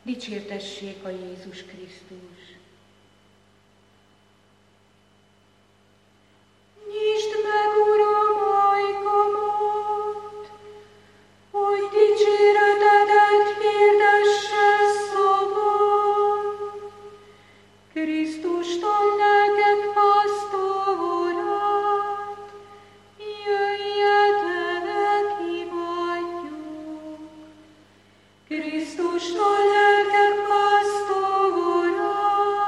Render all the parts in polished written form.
Dicsértessék a Jézus Krisztus! Nyisd meg, Uram, ajkamat, hogy dicséretedet hirdesse szavam. Krisztustal lelkek pásztorát, jöjjetek, imádjuk. Krisztustal lelkek pásztorát,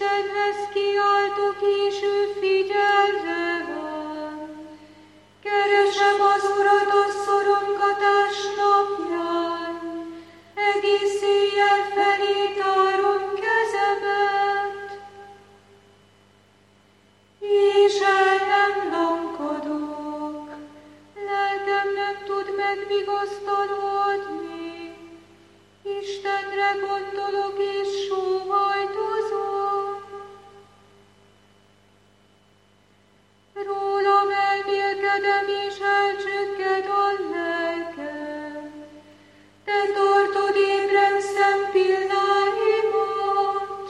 Istenhez kiáltok, és ő figyelve van. Keresem az Urat a szorongatás napján, egész éjjel felé tárom kezemet, és el nem lankadok, lelkem nem tud megvigasztalódni. Istenre gondolok, és sóhajtozom. Rólam elmélkedem, és elcsökked a lelkem. Te tartod ébren szempilláimat.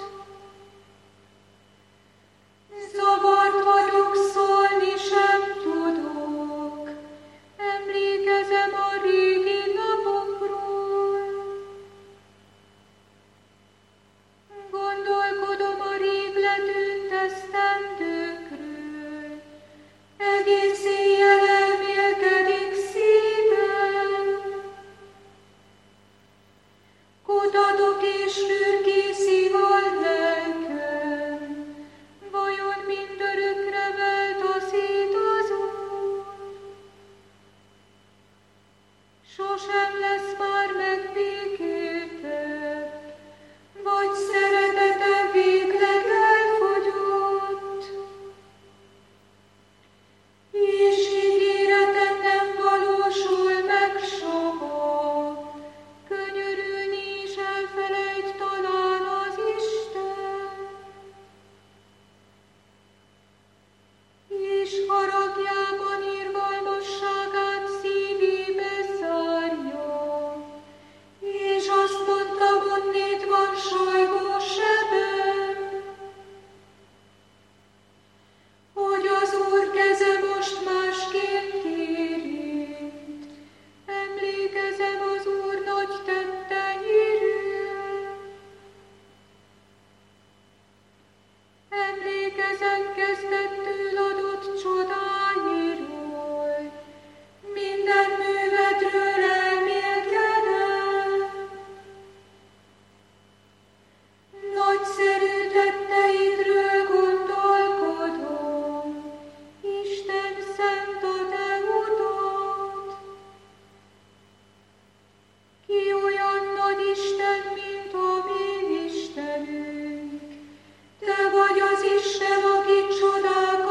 Zavart vagyok, szólni sem tudok. Emlékezem a régi napokról. Gondolkodom a rég letűnt esztendőkről. Egész éjjel elmélkedik szívem. Kutatok és fürkészik a lelkem. Vajon mindörökre változít az Úr? Sosem lesz már megbékéltebb, vagy szeretete végleg elfogyott, és ígérete nem valósul meg soha. Könyörülni is elfelejt talán az Isten, és haragjában irgalmasságát szívébe zárja, és azt mondta, honnét van sajgó sebem, hogy az Úr keze most másként érint. Emlékezem az Úr nagy tetteiről. Emlékezem kezdettől adott csodáiról. Minden művedről elmélkedem. Nagyszerű tetteidről gondolkodom. Isten szent a te utad. Ki olyan nagy Isten, mint a mi Istenünk? Te vagy az Isten, aki csodákat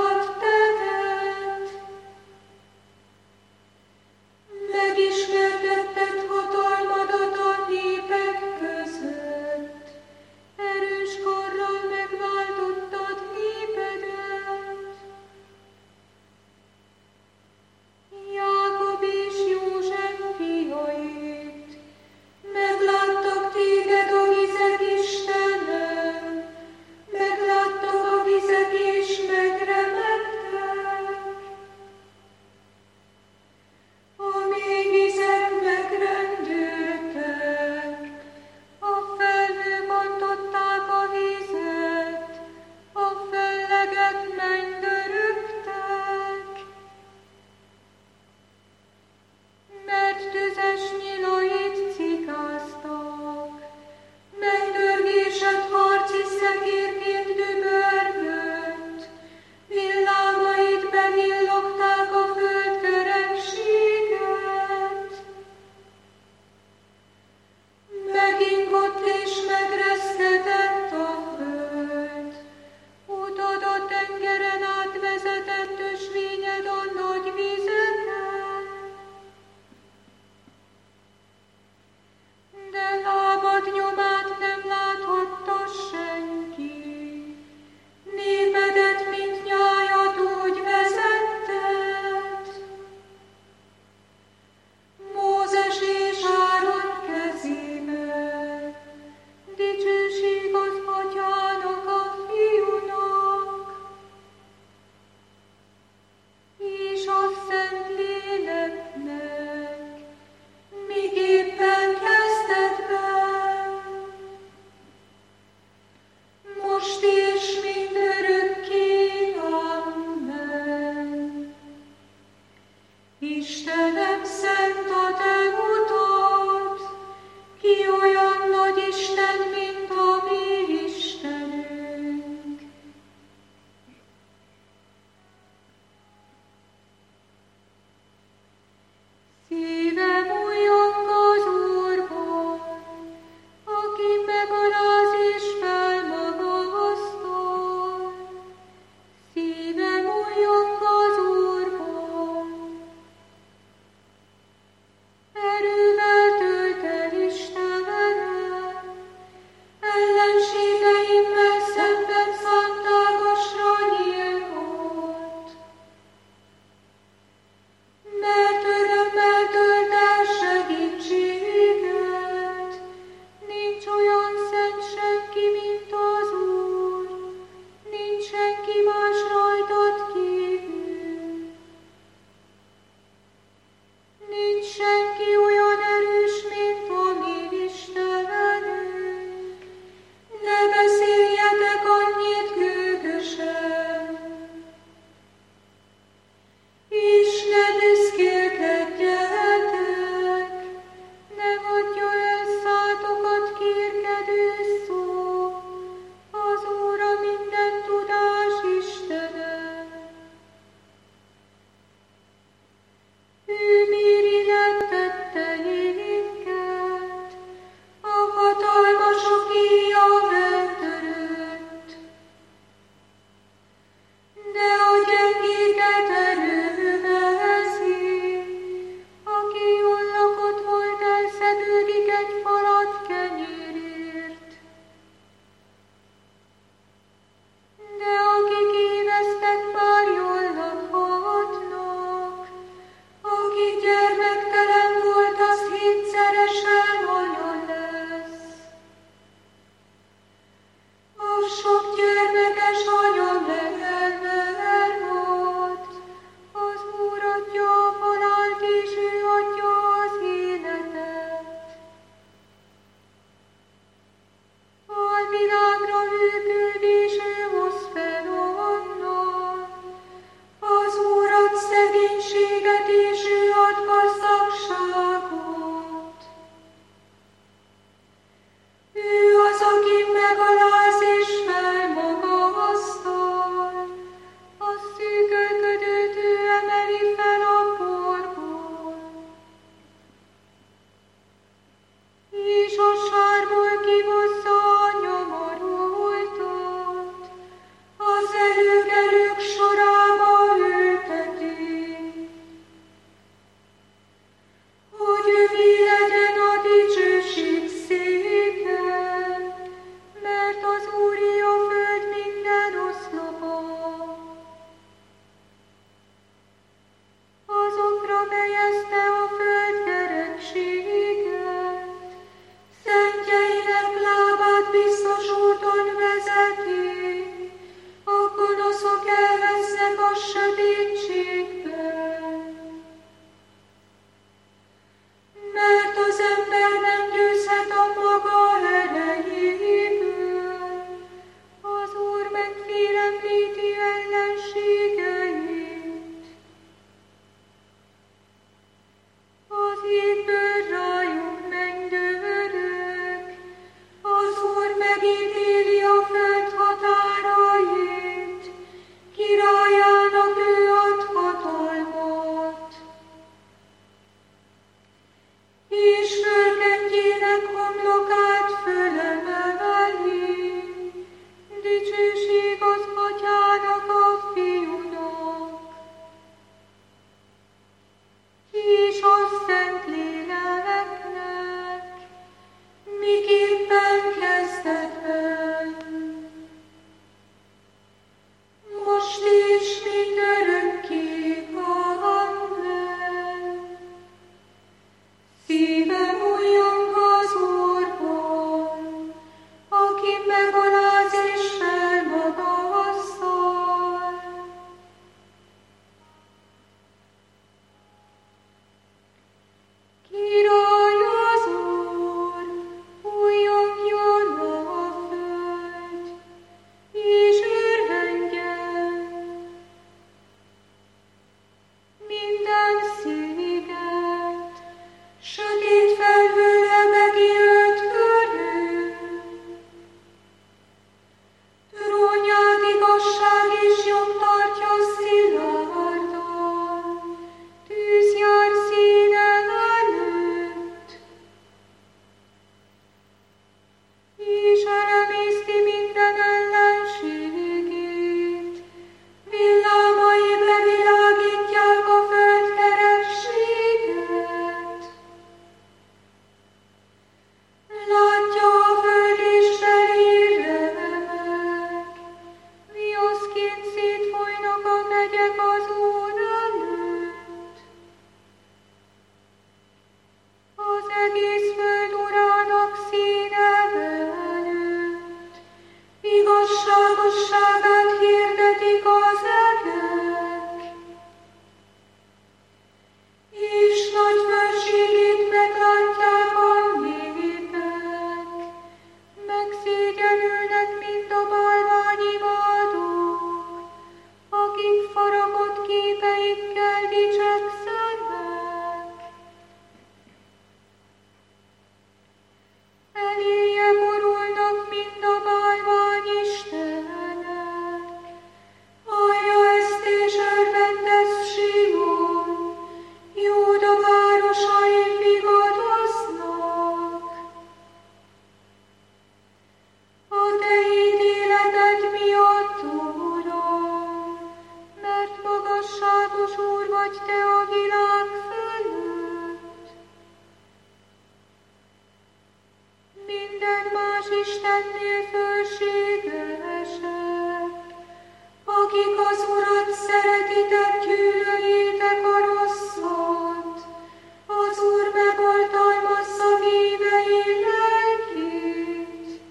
akik az Urat szeretitek, gyűlölitek a rosszat, az Úr megoltalmazza vívei lelkét.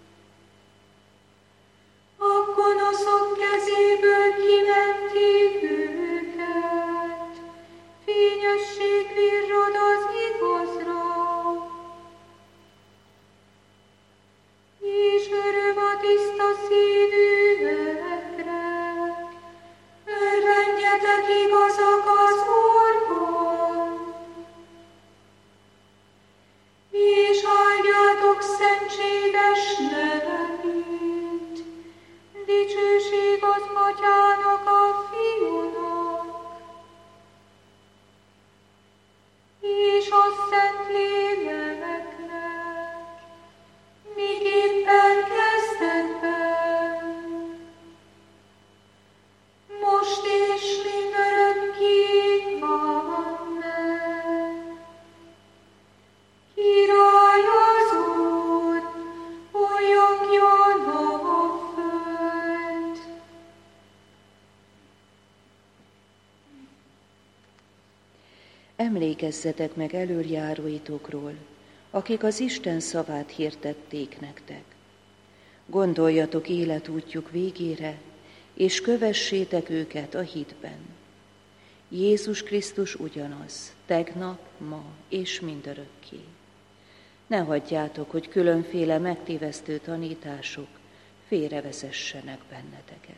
A gonoszok kezéből kimentik őket, fényesség virrad az igazra, és öröm a tiszta szívűekre. Örvendjetek igazak az Úrban, és áldjátok szentséges nevét. Dicsőség az Atyának, a Fiúnak, és a Szentléleknek, miképpen kezdetben, most és mindörökké. Amen. Király az Úr, újjongjon a föld. Emlékezzetek meg elöljáróitokról, akik az Isten szavát hirdették nektek. Gondoljatok életútjuk végére, és kövessétek őket a hitben. Jézus Krisztus ugyanaz, tegnap, ma és mindörökké. Ne hagyjátok, hogy különféle megtévesztő tanítások félrevezessenek benneteket.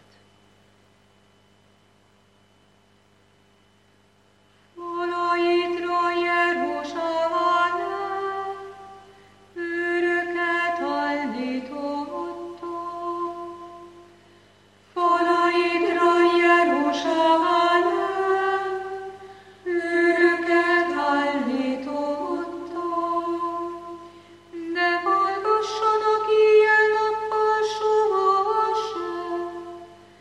Falaidra Jeruzsálem, őröket állítottam. Falaidra Jeruzsálem, őröket állítottam. Ne hallgassanak ilyen nappal sohasem,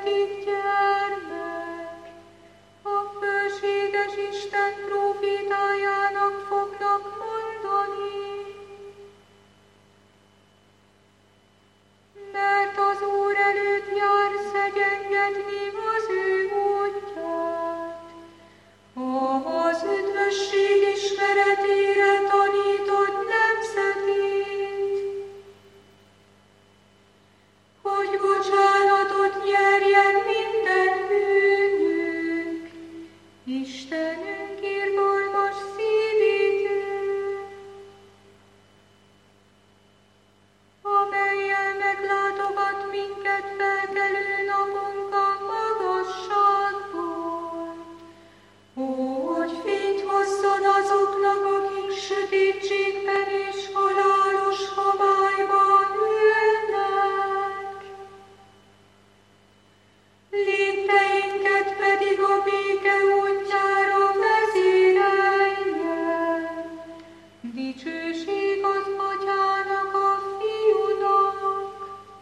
születik gyermek, a fölséges Isten prófétájának fognak mondani. Mert az Úr előtt jár szegyengetni az ő útját, az üdvösség ismeretére tanított nemzetét, hogy bocsánatot nyerjen minden bűnünk, Istenünk irgalmas szívítől, amellyel meglátogat minket felkelő napunk a magasságból, hogy fényt hozzon azoknak, akik sötétségben és halálos homályban ülnek. Lépteinket pedig a béke útjára vezérelje. Dicsőség az Atyának, a Fiúnak,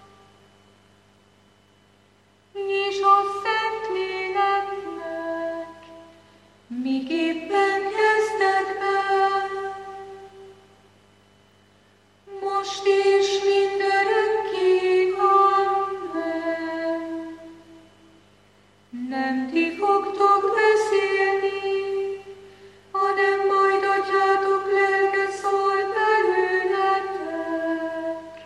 és a Szentléleknek, miképpen kezdetben, most és mindörökké. Amen. Nem ti fogtok beszélni, hanem majd Atyátok lelke szól belőletek.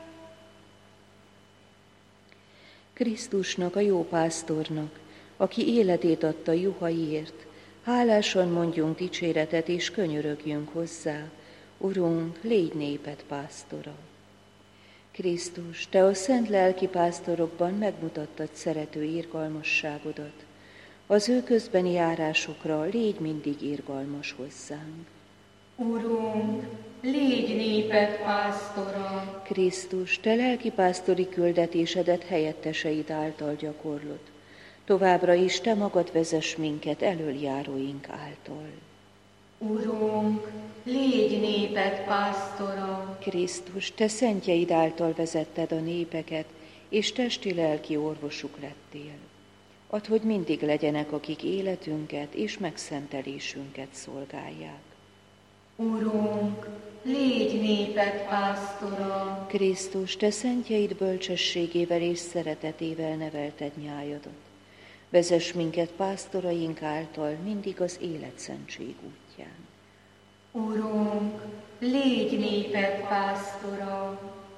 Krisztusnak, a jó pásztornak, aki életét adta juhaiért, hálásan mondjunk dicséretet és könyörögjünk hozzá. Urunk, légy néped pásztora. Krisztus, te a szent lelki pásztorokban megmutattad szerető irgalmasságodat. Az ő közbeni járásokra légy mindig irgalmas hozzánk. Urunk, légy néped pásztora. Krisztus, te lelki pásztori küldetésedet helyetteseid által gyakorlod. Továbbra is te magad vezess minket elöljáróink által. Urunk, légy néped pásztora. Krisztus, te szentjeid által vezetted a népeket, és testi-lelki orvosuk lettél. Add, hogy mindig legyenek, akik életünket és megszentelésünket szolgálják. Urunk, légy néped pásztora. Krisztus, te szentjeid bölcsességével és szeretetével nevelted nyájadat. Vezess minket pásztoraink által mindig az életszentség útján. Urunk, légy néped pásztora.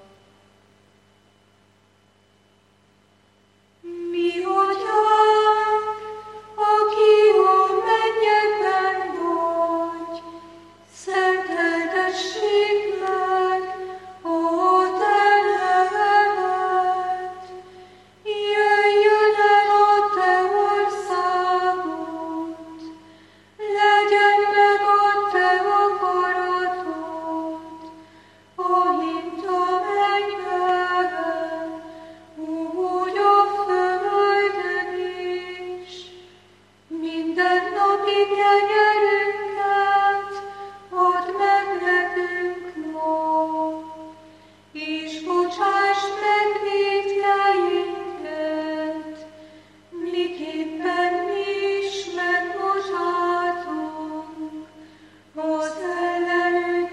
Mi Atyánk, aki a mennyekben vagy, szenteltessék meg a te neved. Jöjjön el a te országod, legyen meg a te akaratod, amint a mennyben, úgy a földön is. Mindennapi kenyerünket add meg nekünk ma, és bocsásd meg vétkeinket, miképpen mi is megbocsátunk az ellenünk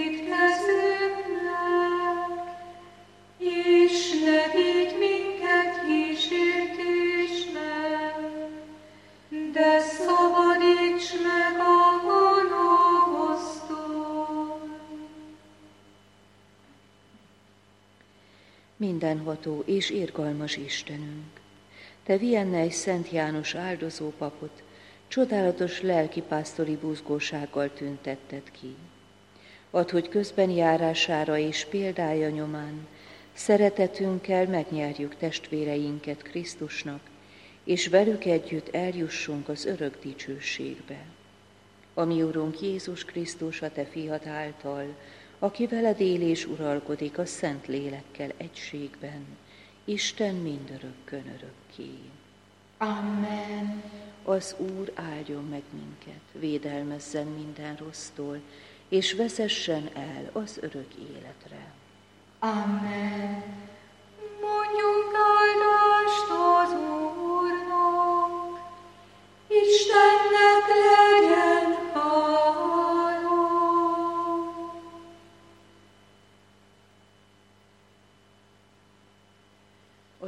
vétkezőknek, és ne vigy minket kísértésbe, de szabadíts meg a gonosztól. Mindenható és irgalmas Istenünk, te Viennei Szent János áldozó papot csodálatos lelkipásztori buzgósággal tüntetted ki. Add, hogy közben járására és példája nyomán szeretetünkkel megnyerjük testvéreinket Krisztusnak, és velük együtt eljussunk az örök dicsőségbe. A mi Urunk Jézus Krisztus, a te fiad által, aki veled él és uralkodik a Szent Lélekkel egységben, Isten mindörökkön örökké. Amen. Az Úr áldjon meg minket, védelmezzen minden rossztól, és vezessen el az örök életre. Amen. Mondjunk áldást az Úrnak.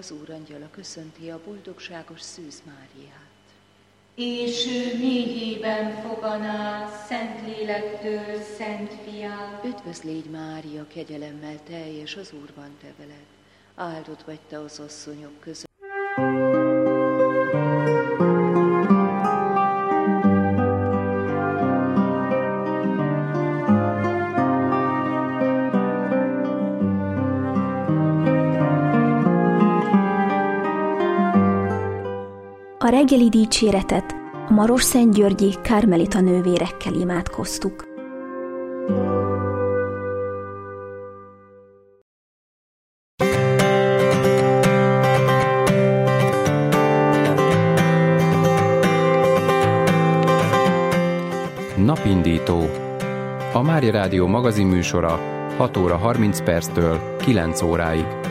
Az Úr angyala köszönti a boldogságos Szűz Máriát. És ő mélyében foganál Szentlélektől, Szent Fiát. Üdvözl légy, Mária, kegyelemmel teljes, az Úr van te veled. Áldott vagy te az asszonyok között. A reggeli dicséretet a Marosszentgyörgyi Kármelita nővérekkel imádkoztuk. Napindító. A Mária Rádió magazinműsora 6 óra 30 perctől 9 óráig.